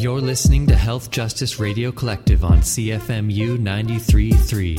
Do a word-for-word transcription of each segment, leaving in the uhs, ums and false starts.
You're listening to Health Justice Radio Collective on C F M U ninety-three point three.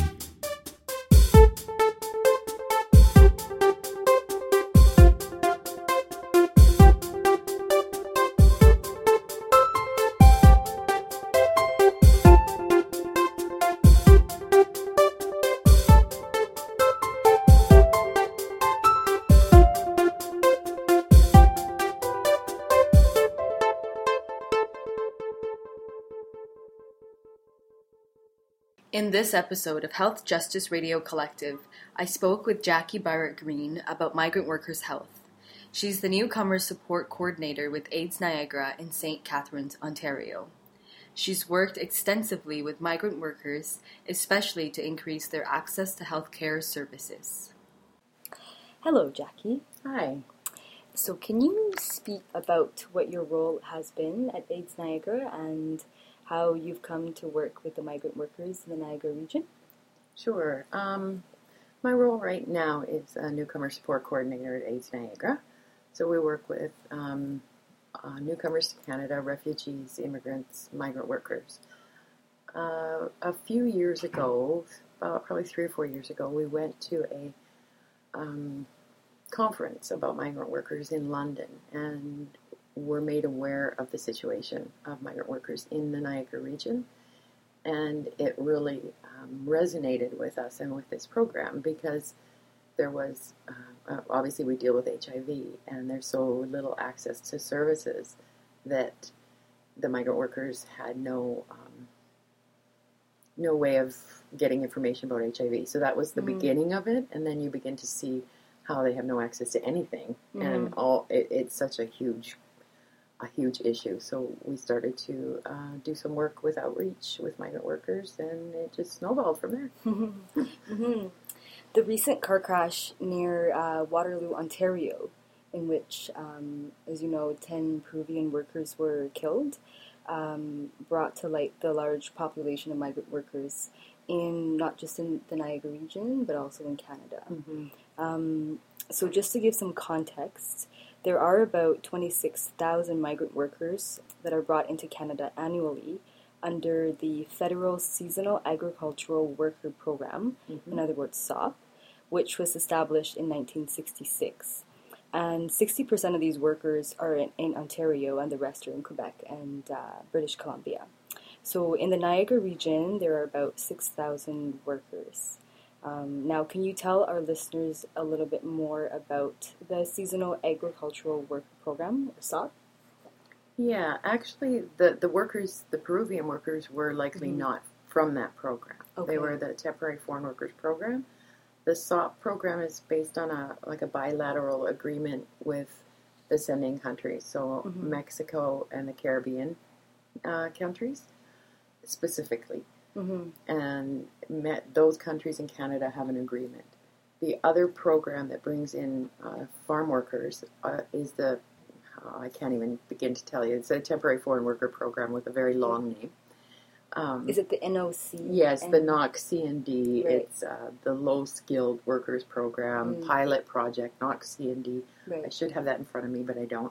In this episode of Health Justice Radio Collective, I spoke with Jackie Barrett-Green about migrant workers' health. She's the Newcomer Support Coordinator with AIDS Niagara in Saint Catharines, Ontario. She's worked extensively with migrant workers, especially to increase their access to healthcare services. Hello, Jackie. Hi. So can you speak about what your role has been at AIDS Niagara and how you've come to work with the migrant workers in the Niagara region? Sure. Um, my role right now is a Newcomer Support Coordinator at AIDS Niagara. So we work with um, uh, newcomers to Canada, refugees, immigrants, migrant workers. Uh, a few years ago, about probably three or four years ago, we went to a um, conference about migrant workers in London, and were made aware of the situation of migrant workers in the Niagara region. And it really um, resonated with us and with this program because there was, uh, obviously we deal with H I V, and there's so little access to services that the migrant workers had no um, no way of getting information about H I V. So that was the mm-hmm. beginning of it, and then you begin to see how they have no access to anything. Mm-hmm. And all it, it's such a huge a huge issue. So we started to uh, do some work with outreach with migrant workers, and it just snowballed from there. mm-hmm. The recent car crash near uh, Waterloo, Ontario, in which, um, as you know, ten Peruvian workers were killed, um, brought to light the large population of migrant workers in not just in the Niagara region, but also in Canada. Mm-hmm. Um, so just to give some context, there are about twenty-six thousand migrant workers that are brought into Canada annually under the Federal Seasonal Agricultural Worker Program, mm-hmm. in other words, S O P, which was established in nineteen sixty-six. And sixty percent of these workers are in, in Ontario, and the rest are in Quebec and uh, British Columbia. So in the Niagara region, there are about six thousand workers. Um, now, can you tell our listeners a little bit more about the Seasonal Agricultural Worker Program, or S O P? Yeah, actually, the, the workers, the Peruvian workers, were likely mm-hmm. not from that program. Okay. They were the Temporary Foreign Workers Program. The S O P program is based on a like a bilateral agreement with the sending countries, so mm-hmm. Mexico and the Caribbean uh, countries specifically. Mm-hmm. And met, those countries in Canada have an agreement. The other program that brings in uh, farm workers uh, is the, oh, I can't even begin to tell you, it's a Temporary Foreign Worker Program with a very long name. Um, is it the N O C? Yes, and the N O C C N D. Right. It's uh, the Low Skilled Workers Program, mm. Pilot Project, N O C C N D. Right. I should have that in front of me, but I don't.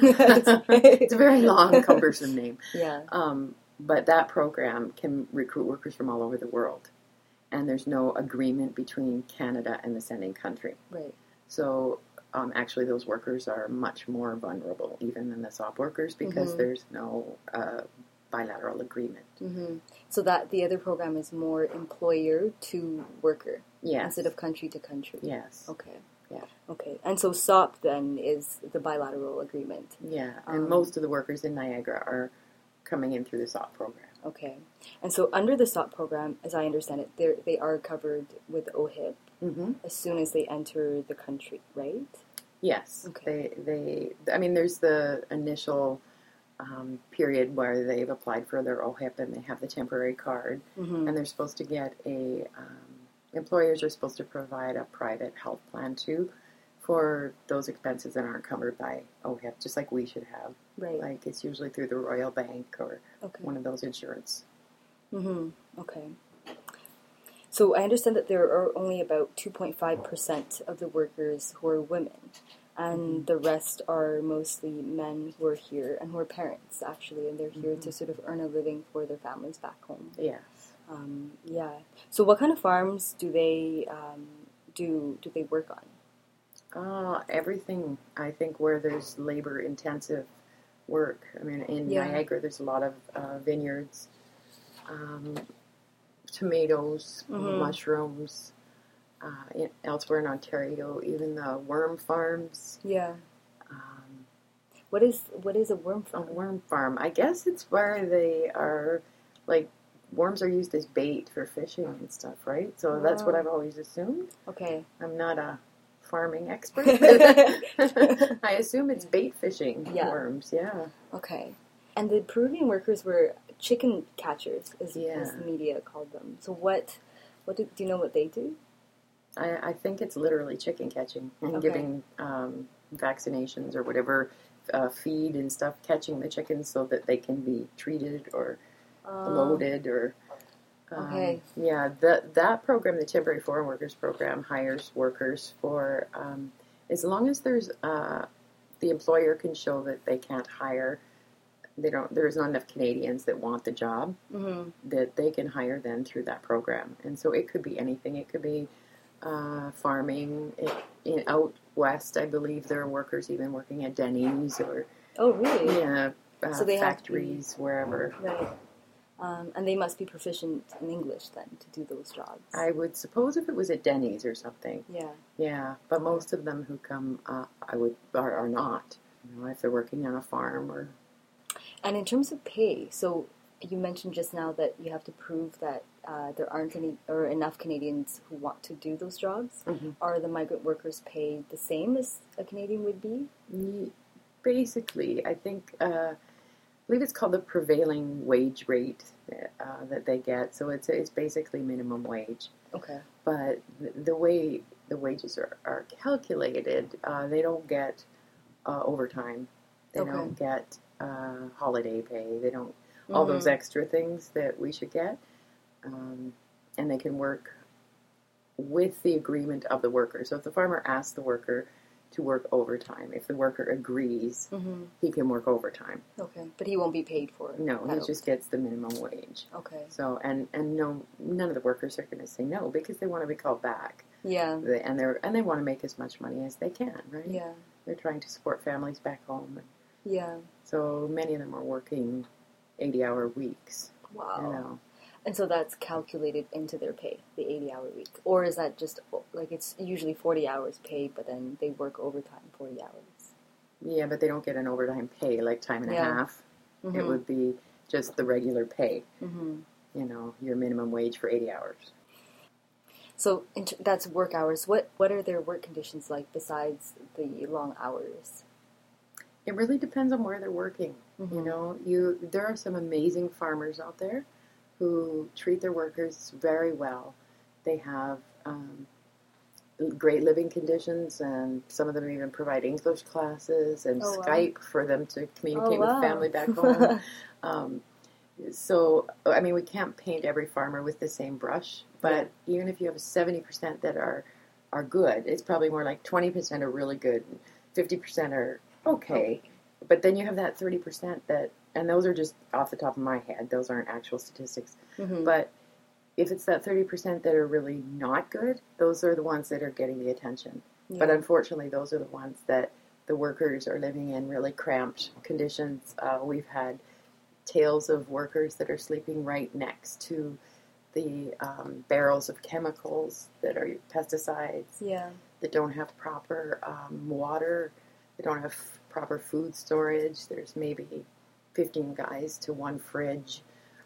It's a very long, cumbersome name. Yeah. Um, But that program can recruit workers from all over the world. And there's no agreement between Canada and the sending country. Right. So um, actually those workers are much more vulnerable even than the S O P workers because mm-hmm. there's no uh, bilateral agreement. Mm-hmm. So that the other program is more employer to worker. Yes. Instead of country to country. Yes. Okay. Yeah. Okay. And so S O P then is the bilateral agreement. Yeah. And um, most of the workers in Niagara are coming in through the S O P program. Okay. And so under the S O P program, as I understand it, they they are covered with O H I P mm-hmm. as soon as they enter the country, right? Yes. Okay. They, they, I mean, there's the initial um, period where they've applied for their O H I P and they have the temporary card, mm-hmm. and they're supposed to get a, um, employers are supposed to provide a private health plan too for those expenses that aren't covered by O H I P, just like we should have. Right. Like it's usually through the Royal Bank or okay. one of those insurance. Mm-hmm. Okay. So I understand that there are only about two point five percent of the workers who are women. and Mm-hmm. the rest are mostly men who are here and who are parents, actually, and they're here Mm-hmm. to sort of earn a living for their families back home. Yes. Um, yeah. So what kind of farms do they um, do do they work on? Uh, everything, I think, where there's labor-intensive work. I mean, in Yeah. Niagara, there's a lot of uh, vineyards, um, tomatoes, Mhm. mushrooms. Uh, in, elsewhere in Ontario, even the worm farms. Yeah. Um, What is what is a worm a farm? worm farm. I guess it's where they are, like, worms are used as bait for fishing and stuff, right? So that's what Oh. I've always assumed. Okay. I'm not a farming expert. But I assume it's bait fishing Yeah. worms, yeah. Okay. And the Peruvian workers were chicken catchers, as, Yeah. as the media called them. So what what do, do you know what they do? I, I think it's literally chicken catching and Okay. giving um, vaccinations or whatever, uh, feed and stuff, catching the chickens so that they can be treated or Uh, loaded or um, Okay. yeah, that that program, the temporary foreign workers program, hires workers for um, as long as there's uh, the employer can show that they can't hire, they don't. There's not enough Canadians that want the job Mm-hmm. that they can hire them through that program, and so it could be anything. It could be uh, farming. It, in, out west, I believe there are workers even working at Denny's or Oh, really? yeah, uh, So they have to be- factories wherever. Right. Um, and they must be proficient in English then to do those jobs. I would suppose if it was at Denny's or something. Yeah. Yeah, but most of them who come, uh, I would are, are not. You know, if they're working on a farm or And in terms of pay, so you mentioned just now that you have to prove that uh, there aren't any or enough Canadians who want to do those jobs. Mhm. Are the migrant workers paid the same as a Canadian would be? Ye- basically, I think uh, I believe it's called the prevailing wage rate uh, that they get. So it's it's basically minimum wage. Okay. But the, the way the wages are, are calculated, uh, they don't get uh, overtime. They Okay. don't get uh, holiday pay. They don't all those extra things that we should get. Um, and they can work with the agreement of the worker. So if the farmer asks the worker to work overtime, if the worker agrees, Mm-hmm. he can work overtime. Okay. But he won't be paid for it. No, he just gets the minimum wage. Okay. So and and no, none of the workers are going to say no because they want to be called back. Yeah. They, and they're and they want to make as much money as they can, right? Yeah. They're trying to support families back home. Yeah. So many of them are working eighty-hour weeks. Wow. You know. And so that's calculated into their pay, the eighty-hour week, or is that just like it's usually forty hours paid, but then they work overtime forty hours? Yeah, but they don't get an overtime pay like time and Yeah. a half. Mm-hmm. It would be just the regular pay. Mm-hmm. You know, your minimum wage for eighty hours. So in t- that's work hours. What what are their work conditions like besides the long hours? It really depends on where they're working. Mhm. You know, you there are some amazing farmers out there who treat their workers very well. They have um, great living conditions, and some of them even provide English classes and Oh, wow. Skype for them to communicate Oh, wow. with family back home. um, so, I mean, we can't paint every farmer with the same brush, but even if you have seventy percent that are are good, it's probably more like twenty percent are really good, and fifty percent are okay. But then you have that thirty percent that, and those are just off the top of my head, those aren't actual statistics. Mm-hmm. But if it's that thirty percent that are really not good, those are the ones that are getting the attention. Yeah. But unfortunately, those are the ones that the workers are living in really cramped conditions. Uh, we've had tales of workers that are sleeping right next to the um, barrels of chemicals that are pesticides, Yeah. that don't have proper um, water, they don't have proper food storage. There's maybe fifteen guys to one fridge.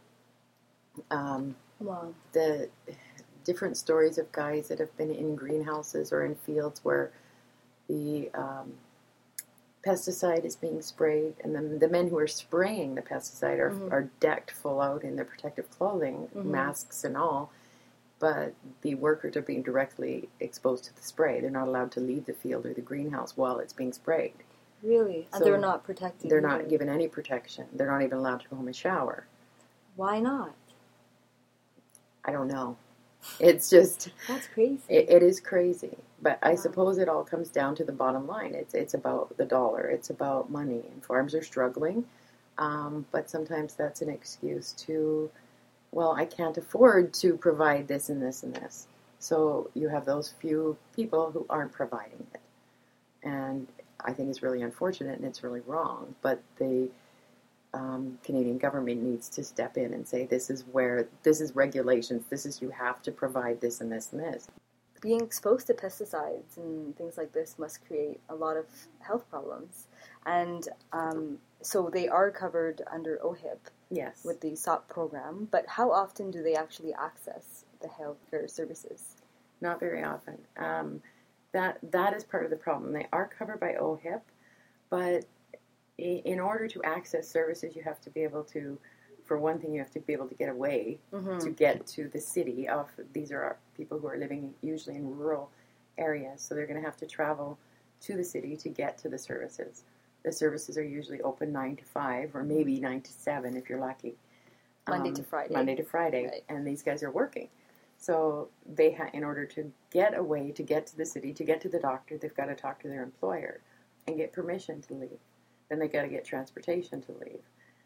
Um, Wow. the different stories of guys that have been in greenhouses or in fields where the um, pesticide is being sprayed, and then the men who are spraying the pesticide are, Mhm. are decked full out in their protective clothing, Mhm. masks and all, but the workers are being directly exposed to the spray. They're not allowed to leave the field or the greenhouse while it's being sprayed. Really? And So they're not protected. They're either. not given any protection. They're not even allowed to go home and shower. Why not? I don't know. It's just, That's crazy. it, it is crazy. But I Wow. suppose it all comes down to the bottom line. It's it's about the dollar. It's about money. And farms are struggling. Um, but sometimes that's an excuse to, well, I can't afford to provide this and this and this. So you have those few people who aren't providing it. And I think it's really unfortunate and it's really wrong. But the um, Canadian government needs to step in and say, this is where, this is regulations, this is you have to provide this and this and this. Being exposed to pesticides and things like this must create a lot of health problems. And um, so they are covered under O H I P Yes. with the S O P program, but how often do they actually access the healthcare services? Not very often. Um, that that is part of the problem. They are covered by O H I P, but i- in order to access services, you have to be able to, for one thing, you have to be able to get away Mm-hmm. to get to the city. Of these are people who are living usually in rural areas, so they're going to have to travel to the city to get to the services. The services are usually open nine to five, or maybe nine to seven if you're lucky. Monday Um, to Friday. Monday to Friday, Right. and these guys are working. So they ha- in order to get away, to get to the city, to get to the doctor, they've got to talk to their employer and get permission to leave. Then they got to get transportation to leave.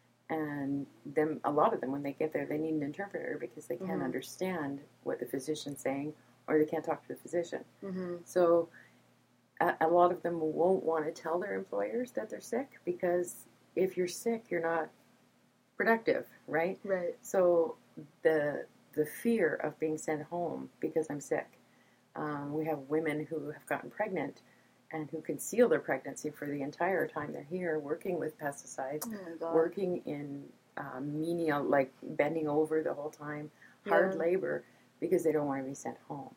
And them, a lot of them, when they get there, they need an interpreter because they can't Mhm. understand what the physician's saying, or they can't talk to the physician. Mm-hmm. So a, a lot of them won't want to tell their employers that they're sick because if you're sick, you're not productive, right? Right. So the the fear of being sent home because I'm sick. Um, we have women who have gotten pregnant and who conceal their pregnancy for the entire time they're here, working with pesticides, Oh my God. working in uh, menial, like bending over the whole time, hard Yeah. labor, because they don't want to be sent home.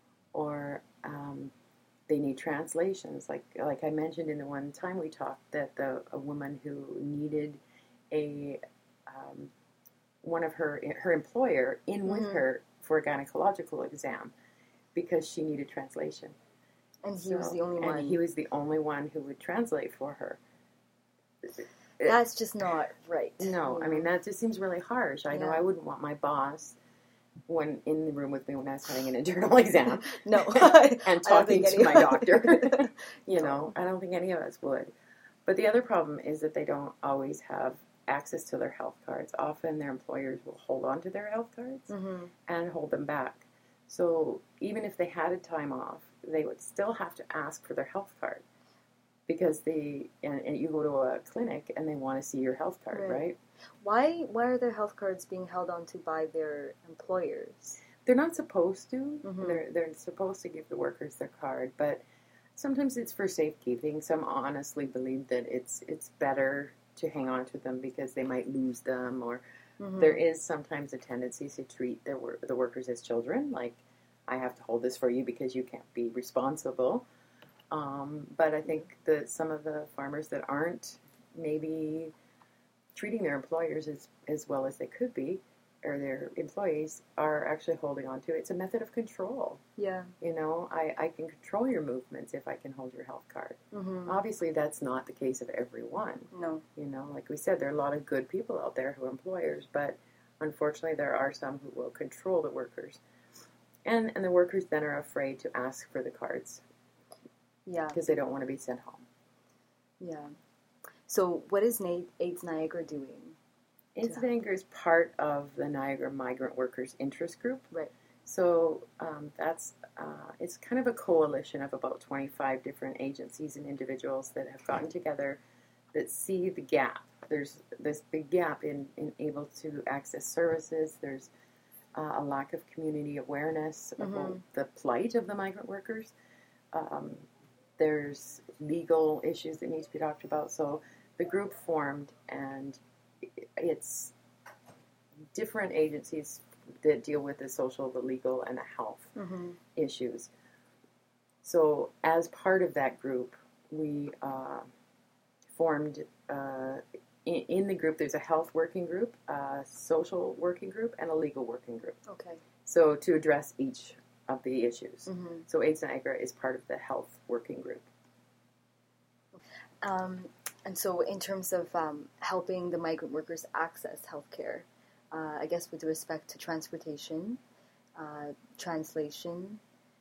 Or um, they need translations. Like like I mentioned in the one time we talked, that the a woman who needed a um, one of her her employer in with Mhm. her for a gynecological exam because she needed translation. And he So- was the only and one. he was the only one who would translate for her. That's just not right. No, you I mean know? that just seems really harsh. I know Yeah. I wouldn't want my boss when in the room with me when I was having an internal exam No. and I don't talking think to my anyone- doctor. You No. know, I don't think any of us would. But the other problem is that they don't always have access to their health cards. Often their employers will hold on to their health cards Mhm. and hold them back. So even if they had a time off, they would still have to ask for their health card because they and, and you go to a clinic and they want to see your health card, Right. right? Why why are their health cards being held onto by their employers? They're not supposed to. Mhm. They're they're supposed to give the workers their card, but sometimes it's for safekeeping. Some honestly believe that it's it's better to hang on to them because they might lose them, or Mhm. there is sometimes a tendency to treat their wor- the workers as children, like I have to hold this for you because you can't be responsible. Um, but I think that some of the farmers that aren't maybe treating their employers as, as well as they could be, or their employees, are actually holding on to it. It's a method of control. Yeah. You know, I, I can control your movements if I can hold your health card. Mhm. Obviously, that's not the case of everyone. No. You know, like we said, there are a lot of good people out there who are employers, but unfortunately, there are some who will control the workers. And, and the workers then are afraid to ask for the cards Yeah. because they don't want to be sent home. Yeah. So what is Na- AIDS Niagara doing? AIDS Niagara is part of the Niagara Migrant Workers Interest Group. Right. So um, that's uh, it's kind of a coalition of about twenty-five different agencies and individuals that have gotten together that see the gap. There's this big gap in, in able to access services. There's uh, a lack of community awareness about Mhm. the plight of the migrant workers. Um, there's legal issues that need to be talked about. So the group formed, and it's different agencies that deal with the social, the legal, and the health Mm-hmm. issues. So as part of that group, we uh, formed, uh, in, in the group, there's a health working group, a social working group, and a legal working group. Okay. So to address each of the issues. Mm-hmm. So AIDS Niagara is part of the health working group. Um, and so in terms of um, helping the migrant workers access healthcare, uh, I guess with respect to transportation, uh, translation,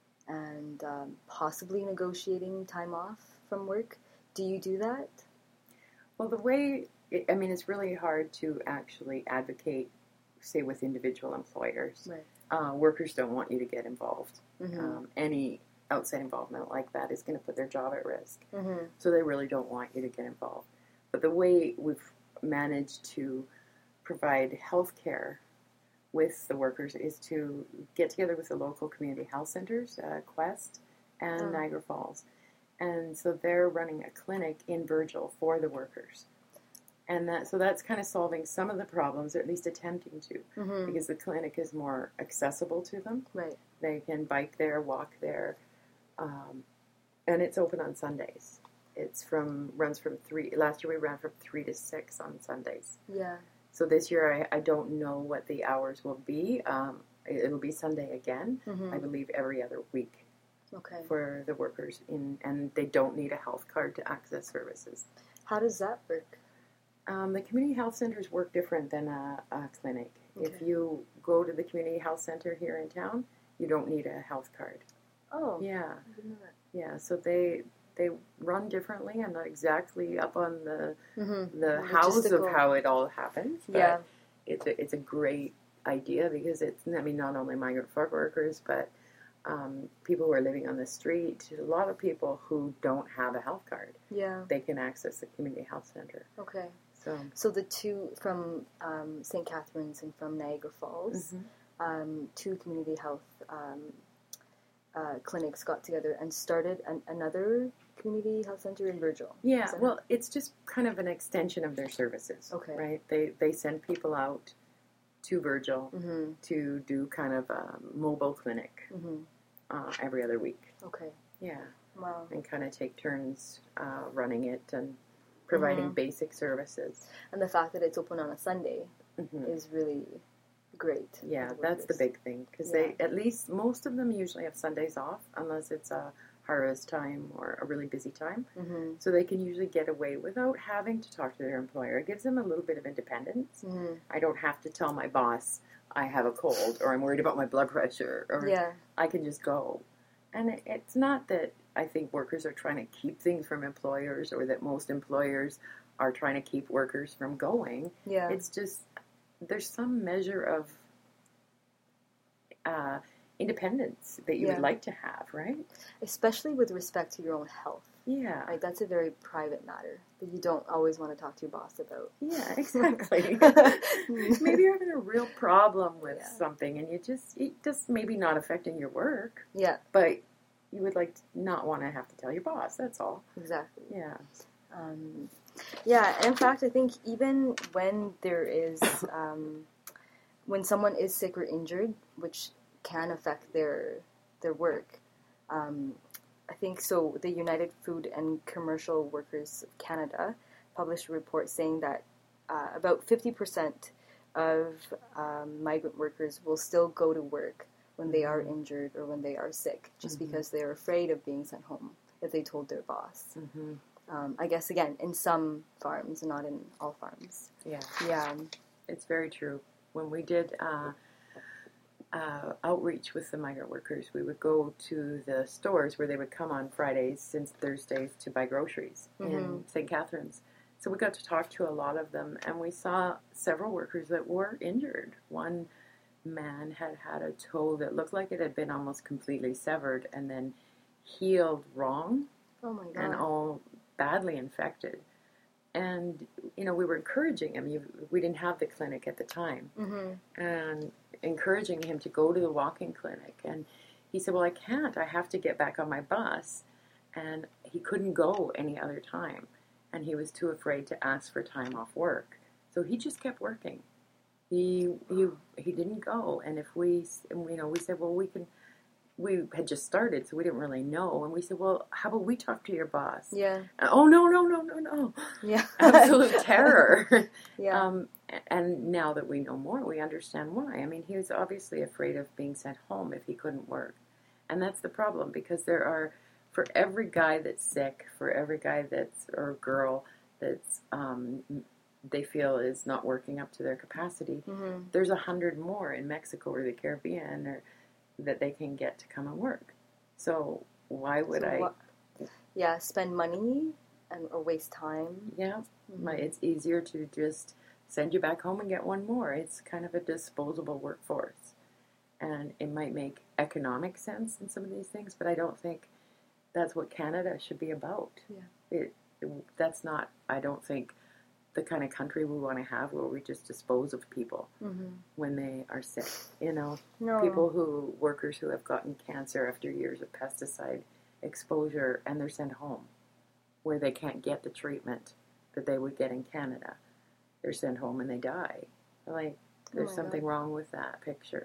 and um, possibly negotiating time off from work. Do you do that? Well, the way, I mean, it's really hard to actually advocate, say, with individual employers. Right. Uh, workers don't want you to get involved. Mm-hmm. Um, any outside involvement like that is going to put their job at risk. Mm-hmm. So they really don't want you to get involved. But the way we've managed to provide health care with the workers is to get together with the local community health centers, uh, Quest and Oh. Niagara Falls. And so they're running a clinic in Virgil for the workers. And that, so that's kind of solving some of the problems, or at least attempting to, Mm-hmm. because the clinic is more accessible to them. Right. They can bike there, walk there, um, and it's open on Sundays. It's from runs from three. Last year we ran from three to six on Sundays. Yeah. So this year I, I don't know what the hours will be. Um, it, it'll be Sunday again. Mm-hmm. I believe every other week Okay. for the workers in, and they don't need a health card to access services. How does that work? Um, the community health centers work different than a, a clinic. If Okay. you go to the community health center here in town, you don't need a health card. Oh. Yeah, I didn't know that. yeah. So they they run differently. I'm not exactly up on the Mm-hmm. the hows of Logistical. how it all happens. But Yeah. it's a, it's a great idea because it's, I mean, not only migrant farm workers, but um, people who are living on the street. A lot of people who don't have a health card, Yeah. they can access the community health center. Okay. So. So the two from um, Saint Catharines and from Niagara Falls, Mhm. um, two community health um, uh, clinics got together and started an, another community health center in Virgil. Yeah, Is that well, it's just kind of an extension of their services. Okay. Right? They they send people out to Virgil Mm-hmm. to do kind of a mobile clinic Mm-hmm. uh, every other week. Okay. Yeah, Wow. and kind of take turns uh, running it and providing Mhm. basic services. And the fact that it's open on a Sunday hmm is really great. for Yeah, the that's the workers. big thing because they at least most of them usually have Sundays off unless it's a harvest time or a really busy time. Mm-hmm. So they can usually get away without having to talk to their employer. It gives them a little bit of independence. Mm-hmm. I don't have to tell my boss I have a cold or I'm worried about my blood pressure or Yeah. I can just go. And it, it's not that I think workers are trying to keep things from employers or that most employers are trying to keep workers from going. Yeah. It's just there's some measure of uh, independence that you Yeah. would like to have, right? Especially with respect to your own health. Yeah. Like that's a very private matter that you don't always want to talk to your boss about. Yeah, exactly. Maybe you're having a real problem with Yeah. something and you just, it just maybe not affecting your work, Yeah, but you would like to not want to have to tell your boss, that's all. exactly. Yeah. Um, yeah, and in fact, I think even when there is, um, when someone is sick or injured, which can affect their their work, um, I think so. The United Food and Commercial Workers of Canada published a report saying that uh, about fifty percent of um, migrant workers will still go to work when they are injured or when they are sick, just Mhm. because they're afraid of being sent home if they told their boss. Mm-hmm. Um, I guess, again, in some farms, not in all farms. Yeah. Yeah. It's very true. When we did uh, uh, outreach with the migrant workers, we would go to the stores where they would come on Fridays and Thursdays to buy groceries in Mhm. Saint Catharines. So we got to talk to a lot of them, and we saw several workers that were injured. One man had had a toe that looked like it had been almost completely severed and then healed wrong Oh, my God. and all badly infected. And, you know, we were encouraging him. You, we didn't have the clinic at the time. Mm-hmm. And encouraging him to go to the walk-in clinic. And he said, well, I can't. I have to get back on my bus. And he couldn't go any other time. And he was too afraid to ask for time off work. So he just kept working. He he he didn't go. And if we, you know, we said, well, we can, we had just started, so we didn't really know. And we said, well, how about we talk to your boss? Yeah. And, oh, no, no, no, no, no. Yeah. Absolute terror. Yeah. Um, and now that we know more, we understand why. I mean, he was obviously afraid of being sent home if he couldn't work. And that's the problem, because there are, for every guy that's sick, for every guy that's, or girl that's, um, they feel is not working up to their capacity, Mm-hmm. there's a hundred more in Mexico or the Caribbean or that they can get to come and work. So why would So I? what- yeah, spend money and or waste time. Yeah, Mhm. my, it's easier to just send you back home and get one more. It's kind of a disposable workforce. And it might make economic sense in some of these things, but I don't think that's what Canada should be about. Yeah. It, it that's not, I don't think, the kind of country we want to have where we just dispose of people Mm-hmm. when they are sick. You know, No. people who, workers who have gotten cancer after years of pesticide exposure and they're sent home where they can't get the treatment that they would get in Canada. They're sent home and they die. Like, there's my something God. wrong with that picture.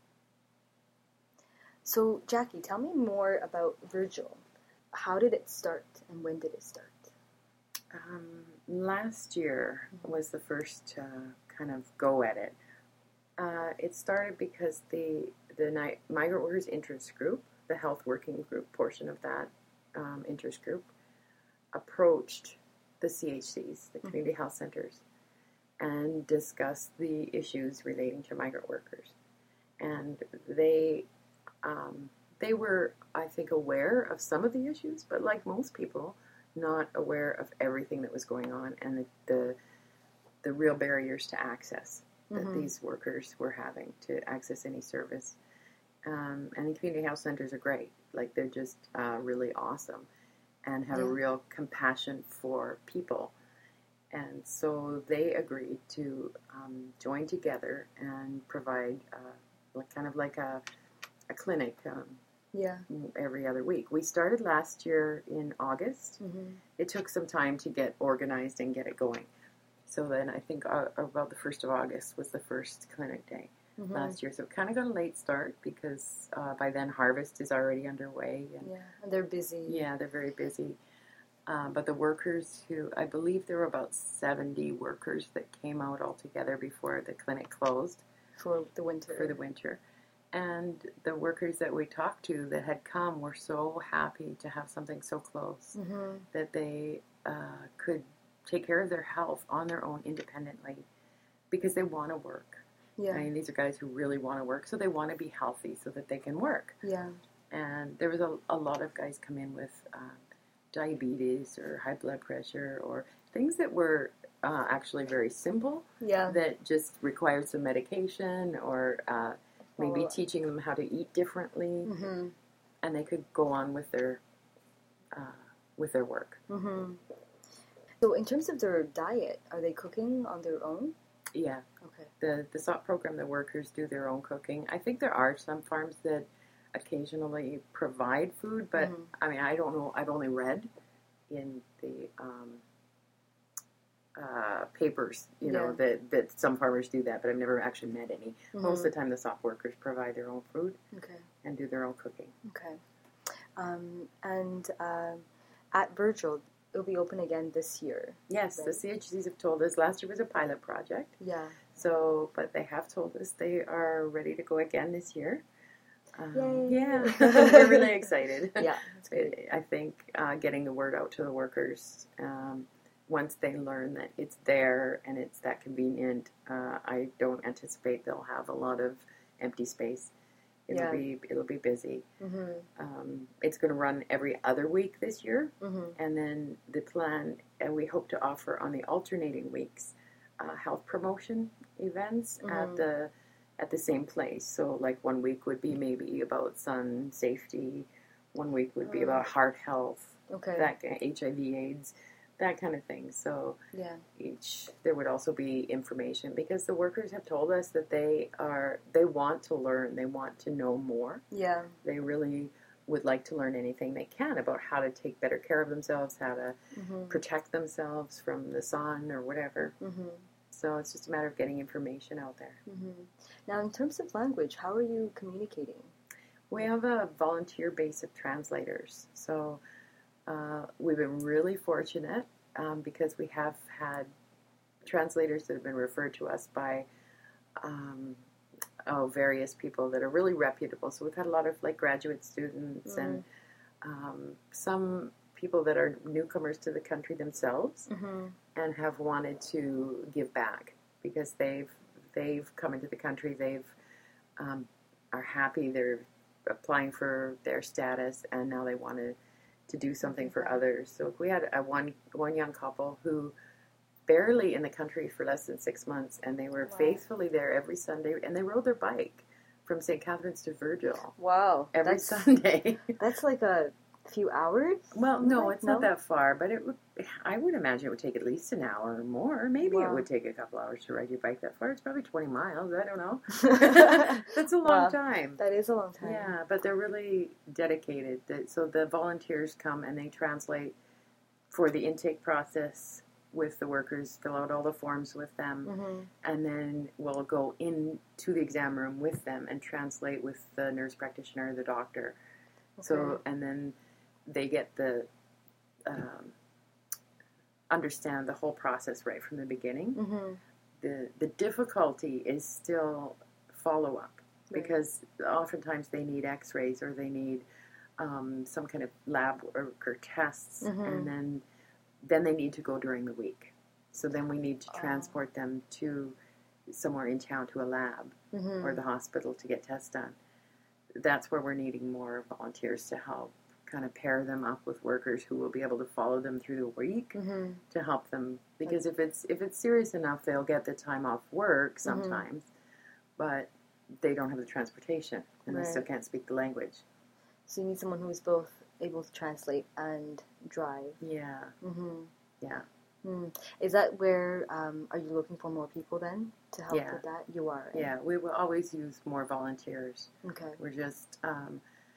So, Jackie, tell me more about Virgil. How did it start and when did it start? Um, last year was the first uh, kind of go at it. Uh, it started because the the Ni- Migrant Workers Interest Group, the health working group portion of that um, interest group, approached the C H Cs, the community health centers, and discussed the issues relating to migrant workers. And they um, they were, I think, aware of some of the issues, but like most people, not aware of everything that was going on and the the, the real barriers to access that Mhm. these workers were having to access any service. Um, and the community health centers are great. Like, they're just uh, really awesome and have a Yeah. real compassion for people. And so they agreed to um, join together and provide uh, like, kind of like a, a clinic um, Yeah. every other week. We started last year in August. Mm-hmm. It took some time to get organized and get it going. So then I think uh, about the first of August was the first clinic day Mm-hmm. last year. So it kind of got a late start because uh, by then harvest is already underway. And Yeah, and they're busy. yeah, they're very busy. Uh, but the workers who, I believe there were about seventy workers that came out altogether before the clinic closed For the winter. for the winter. And the workers that we talked to that had come were so happy to have something so close Mm-hmm. that they uh, could take care of their health on their own independently because they want to work. Yeah. I mean, these are guys who really want to work, so they want to be healthy so that they can work. Yeah. And there was a, a lot of guys come in with um, diabetes or high blood pressure or things that were uh, actually very simple Yeah. that just required some medication or uh, maybe Follow-up. teaching them how to eat differently, Mm-hmm. and they could go on with their uh, with their work. Mm-hmm. So, in terms of their diet, are they cooking on their own? Yeah, Okay. the the S O P program, the workers do their own cooking. I think there are some farms that occasionally provide food, but Mhm. I mean, I don't know. I've only read in the um, uh, papers, you know, Yeah. that, that some farmers do that, but I've never actually met any. Mhm. Most of the time, the S O P workers provide their own food Okay. and do their own cooking. Okay. Um, and um, at Virgil, it'll be open again this year. Yes, the Right. C H Cs have told us last year was a pilot project. Yeah. So, but they have told us they are ready to go again this year. Um, Yay. yeah, we're really excited. Yeah. That's great. I think uh, getting the word out to the workers, um, once they learn that it's there and it's that convenient, uh, I don't anticipate they'll have a lot of empty space. It'll Yeah. be it'll be busy. Mm-hmm. Um, it's going to run every other week this year, Mm-hmm. and then the plan, and we hope to offer on the alternating weeks, uh, health promotion events Mhm. at the at the same place. So, like one week would be maybe about sun safety, one week would be Mm. about heart health, Okay. that H I V AIDS, that kind of thing. So Yeah. each there would also be information because the workers have told us that they are they want to learn, they want to know more. Yeah. They really would like to learn anything they can about how to take better care of themselves, how to Mm-hmm. protect themselves from the sun or whatever. Mm-hmm. So it's just a matter of getting information out there. Mm-hmm. Now, in terms of language, how are you communicating? We have a volunteer base of translators. So uh, we've been really fortunate um, because we have had translators that have been referred to us by um, oh, various people that are really reputable. So we've had a lot of like graduate students and um, some people that are newcomers to the country themselves Mm-hmm. and have wanted to give back because they've they've come into the country. They've um, are happy. They're applying for their status, and now they wanted to do something for others. So we had a one one young couple who barely in the country for less than six months, and they were Wow. faithfully there every Sunday, and they rode their bike from Saint Catharines to Virgil Wow. every that's, Sunday. That's like a few hours? Well, no, it's not No? that far, but it would, I would imagine it would take at least an hour or more. Maybe Wow. it would take a couple hours to ride your bike that far. It's probably twenty miles. I don't know. That's a long Wow. time. That is a long time. Yeah, but they're really dedicated. The- So the volunteers come and they translate for the intake process with the workers, fill out all the forms with them, Mm-hmm. and then we'll go into the exam room with them and translate with the nurse practitioner, the doctor. So, Okay. and then they get the, um, understand the whole process right from the beginning. Mm-hmm. The, the difficulty is still follow-up, Right. because oftentimes they need x-rays or they need um, some kind of lab work or tests, Mhm. and then then they need to go during the week. So then we need to Oh. transport them to somewhere in town to a lab Mm-hmm. or the hospital to get tests done. That's where we're needing more volunteers to help kind of pair them up with workers who will be able to follow them through the week Mm-hmm. to help them, because if it's if it's serious enough, they'll get the time off work Mm-hmm. sometimes, but they don't have the transportation and Right. they still can't speak the language. So you need someone who's both able to translate and drive. Yeah, Mm-hmm. yeah. Mm. Is that where, um, are you looking for more people then to help Yeah. with that? You are. right? Yeah, we will always use more volunteers. Okay. We're just um,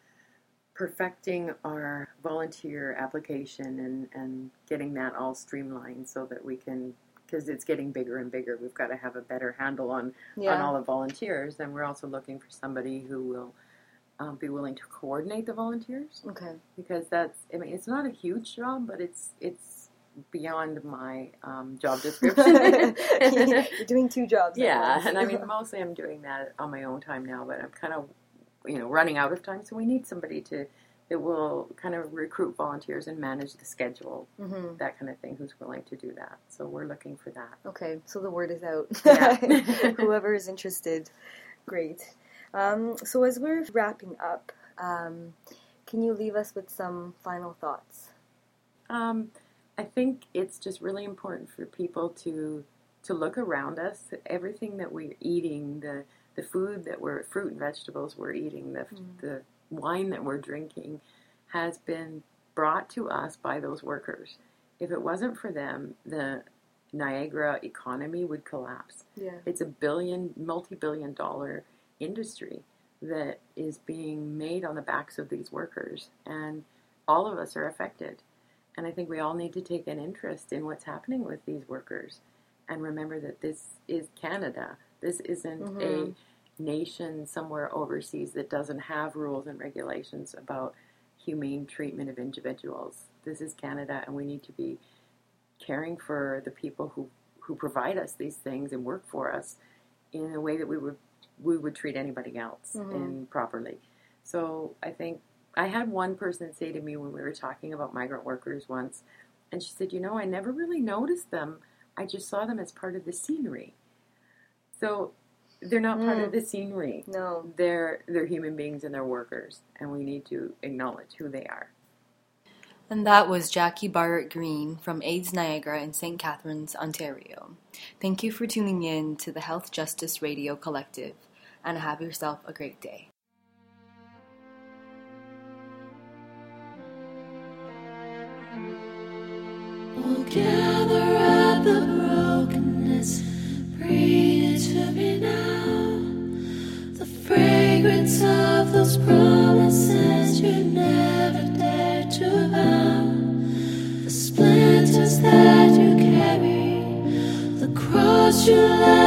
perfecting our volunteer application and, and getting that all streamlined so that we can, because it's getting bigger and bigger, we've got to have a better handle on, Yeah. on all the volunteers. And we're also looking for somebody who will um, be willing to coordinate the volunteers, Okay. because that's, I mean, it's not a huge job, but it's it's beyond my um, job description. You're doing two jobs. at Yeah, once. and I mean, mostly I'm doing that on my own time now, but I'm kind of, you know, running out of time, so we need somebody to, that will kind of recruit volunteers and manage the schedule, Mhm. that kind of thing, who's willing to do that. So we're looking for that. Okay, so the word is out. Yeah. Whoever is interested, great. Um, so as we're wrapping up, um, can you leave us with some final thoughts? Um, I think it's just really important for people to to look around us. Everything that we're eating, the the food that we're, fruit and vegetables we're eating, the Mm. the wine that we're drinking, has been brought to us by those workers. If it wasn't for them, the Niagara economy would collapse. Yeah. It's a billion, multi-billion dollar industry that is being made on the backs of these workers, and all of us are affected. And I think we all need to take an interest in what's happening with these workers and remember that this is Canada. This isn't Mhm. a nation somewhere overseas that doesn't have rules and regulations about humane treatment of individuals. This is Canada, and we need to be caring for the people who, who provide us these things and work for us in a way that we would we would treat anybody else Mhm. in properly. So I think I had one person say to me when we were talking about migrant workers once, and she said, you know, I never really noticed them. I just saw them as part of the scenery. So they're not part Mm. of the scenery. No. They're they're human beings and they're workers, and we need to acknowledge who they are. And that was Jackie Barrett Green from AIDS Niagara in Saint Catharines, Ontario. Thank you for tuning in to the Health Justice Radio Collective, and have yourself a great day. We'll gather at the brokenness, bring it to me now. The fragrance of those promises you never dared to vow. The splinters that you carry, the cross you left.